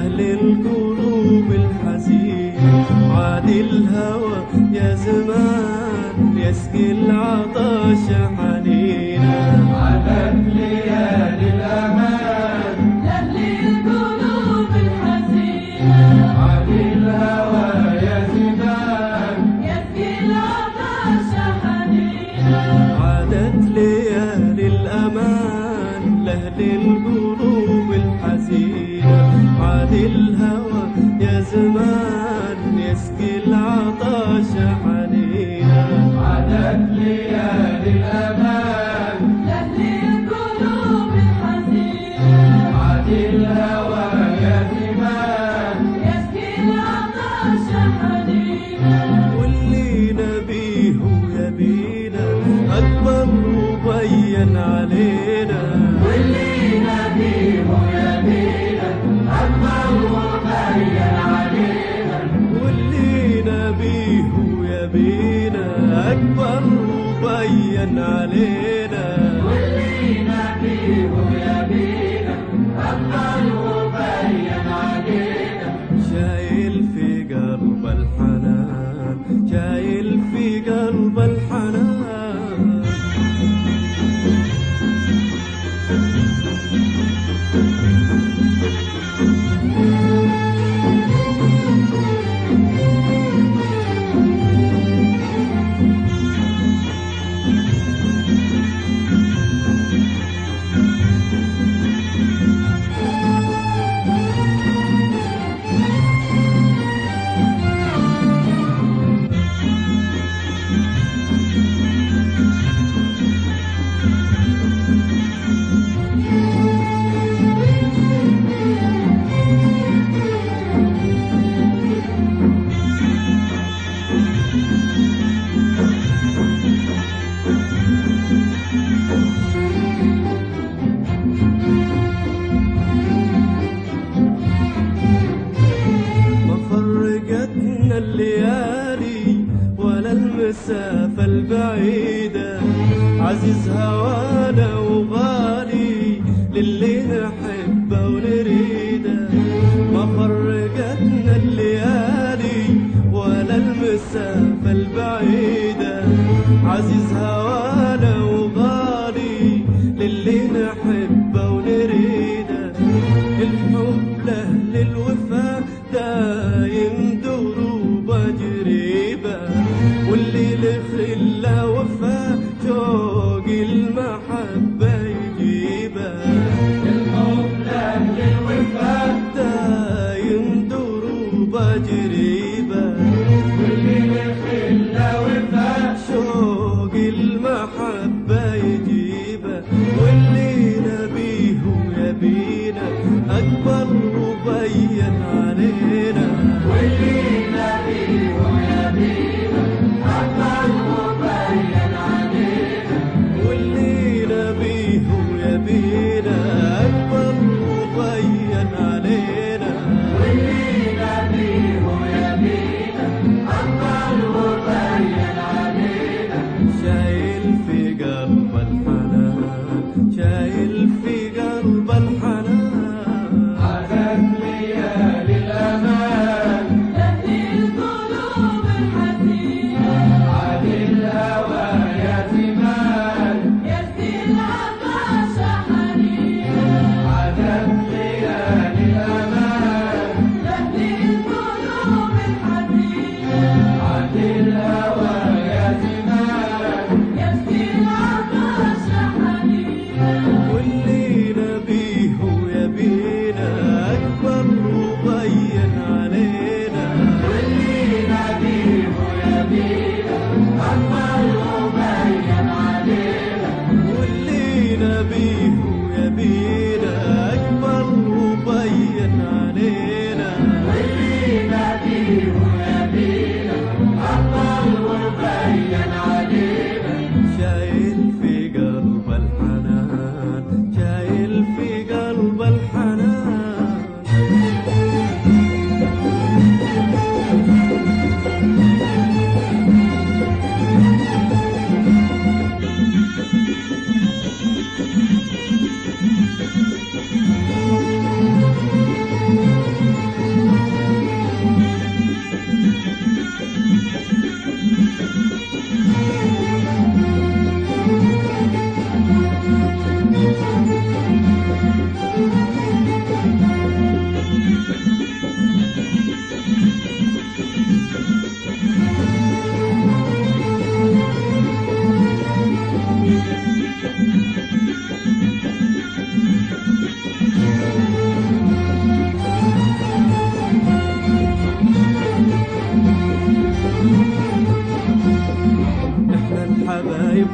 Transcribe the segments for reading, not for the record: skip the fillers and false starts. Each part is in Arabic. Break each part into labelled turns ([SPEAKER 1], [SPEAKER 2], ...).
[SPEAKER 1] لأهل القلوب الحزينة. عاد الهوى يا زمان يسقي العطش حنينا.
[SPEAKER 2] عادت ليالي الأمان
[SPEAKER 3] لأهل القلوب الحزينة.
[SPEAKER 2] عاد الهوى يا زمان
[SPEAKER 3] يسقي العطش حنينا.
[SPEAKER 1] عادت ليالي الأمان لأهل القلوب الحزينة. عاد الهوى يا زمان يسقي العطش حنينا.
[SPEAKER 2] عادت ليالي الأمان
[SPEAKER 3] لأهل القلوب الحزينة.
[SPEAKER 2] عاد الهوى يا زمان
[SPEAKER 3] يسقي العطش حنينا.
[SPEAKER 1] واللي نبيه يبينا أكبر وبين علينا.
[SPEAKER 2] واللي نبيه يبينا أكبر وبين علينا.
[SPEAKER 1] واللي نبيه يبينا أكبر وبين علينا.
[SPEAKER 2] واللي نبيه يبينا أكبر وبين علينا.
[SPEAKER 1] شايل في قلب الحنان شايل في قلب الحنان. الليالي ولا المسافة البعيدة. عزيز هوانا وغالي للي نحبه ونريده. ما فرقتنا الليالي ولا المسافة البعيدة. عزيز هوانا وغالي للي نحبه ونريده. الحب لأهل الوفا دايم دروبه جريبه. واللي لخله وفا شوق المحبة يجيبه.
[SPEAKER 2] الحب لأهل الوفا
[SPEAKER 1] دايم دروبه جريبه.
[SPEAKER 2] واللي لخله وفا
[SPEAKER 1] شوق المحبة يجيبه. واللي نبيه يبينا أكبر وبين علينا.
[SPEAKER 2] واللي نبيه يبينا أكبر وبين علينا.
[SPEAKER 1] واللي نبيه يبينا أكبر وبين علينا.
[SPEAKER 2] واللي نبيه يبينا أكبر وبين علينا.
[SPEAKER 1] شايل في قلب الحنان شايل في قلب الحنان.
[SPEAKER 2] عادت ليالي الأمان
[SPEAKER 3] لأهل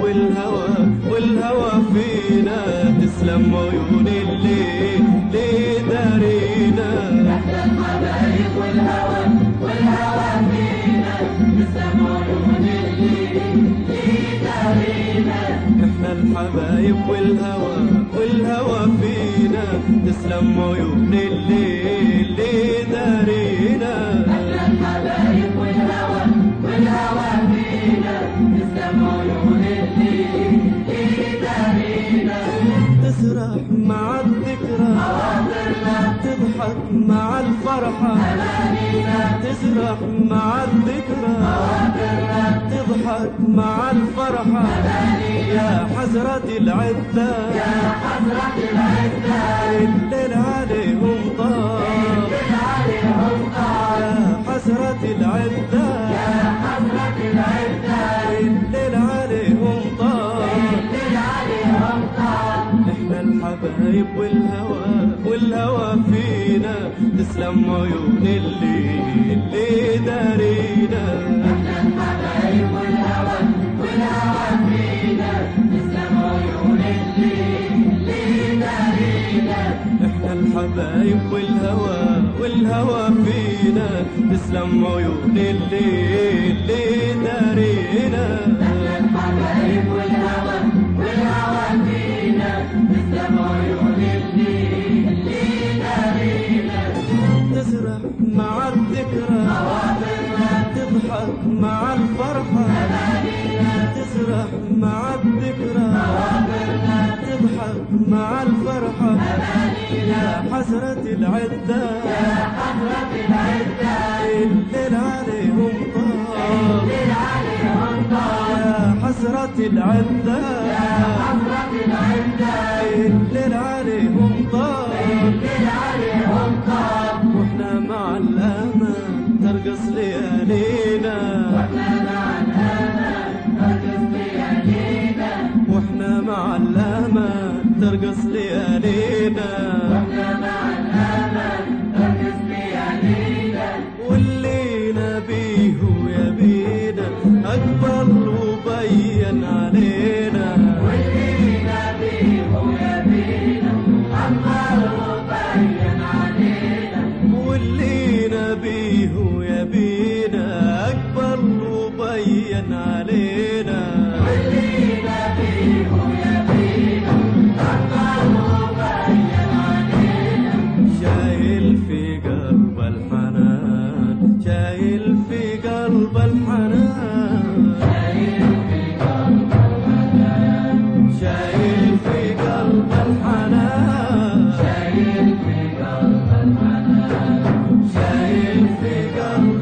[SPEAKER 1] والهوى فينا تسلم عيون الليل ليه دارينا.
[SPEAKER 2] احنا الحبايب والهوى فينا تسلم عيون الليل ليه دارينا.
[SPEAKER 1] احنا الحبايب والهوى فينا تسلم عيون الليل ليه دارينا.
[SPEAKER 2] احنا الحبايب والهوى فينا تسلم عيون الليل ليه دارينا.
[SPEAKER 1] تسرح مع الذكرى
[SPEAKER 2] خواطرنا
[SPEAKER 1] تضحك مع الفرحة
[SPEAKER 2] أمانينا.
[SPEAKER 1] تسرح مع الذكرى
[SPEAKER 2] خواطرنا
[SPEAKER 1] تضحك مع الفرحة يا حسرة العدة
[SPEAKER 2] يا حسرة العدة
[SPEAKER 1] الليل عليهم طار
[SPEAKER 2] الليل عليهم طال.
[SPEAKER 1] يا حسرة العدة
[SPEAKER 2] يا حسرة العدة
[SPEAKER 1] الليل عليهم طار.
[SPEAKER 2] الليل عليهم طال.
[SPEAKER 1] احنا الحبايب والهوى فينا تسلم عيون الليل اللي دارينا.
[SPEAKER 2] احنا الحبايب والهوى فينا تسلم عيون الليل ليه دارينا.
[SPEAKER 1] احنا الحبايب والهوى فينا تسلم عيون الليل اللي دارينا.
[SPEAKER 2] احنا الحبايب والهوى فينا تسلم عيون الليل ليه دارينا.
[SPEAKER 1] تسرح مع الذكرى
[SPEAKER 2] خواطرنا
[SPEAKER 1] تضحك مع الفرحة
[SPEAKER 2] أمانينا.
[SPEAKER 1] تسرح مع الذكرى
[SPEAKER 2] خواطرنا
[SPEAKER 1] تضحك مع الفرحة
[SPEAKER 2] أمانينا.
[SPEAKER 1] يا حسرة العدة
[SPEAKER 2] يا حسرة العدة
[SPEAKER 1] الليل عليهم طار.
[SPEAKER 2] الليل عليهم طال.
[SPEAKER 1] يا حسرة العدة
[SPEAKER 2] يا حسرة العدة
[SPEAKER 1] الليل عليهم طار.
[SPEAKER 2] الليل عليهم طال.
[SPEAKER 1] واحنا مع الأمان ترقص ليالينا.
[SPEAKER 2] واحنا مع الأمان نرقص ليالينا.
[SPEAKER 1] واحنا مع الأمان ترقص ليالينا.
[SPEAKER 2] واحنا مع الأمان نرقص ليالينا.
[SPEAKER 1] واللي نبيه يبينا أقبل وبين علينا.
[SPEAKER 2] واللي نبيه يبينا أكبر وبين علينا.
[SPEAKER 1] واللي نبيه يبينا أكبر وبين علينا.
[SPEAKER 2] واللي نبيه يبينا أكبر وبين علينا.
[SPEAKER 1] شايل في قلب الحنان شايل في قلب الحنان شايل في قلب الحنان
[SPEAKER 2] شايل في قلب الحنان.
[SPEAKER 1] شايل في قلب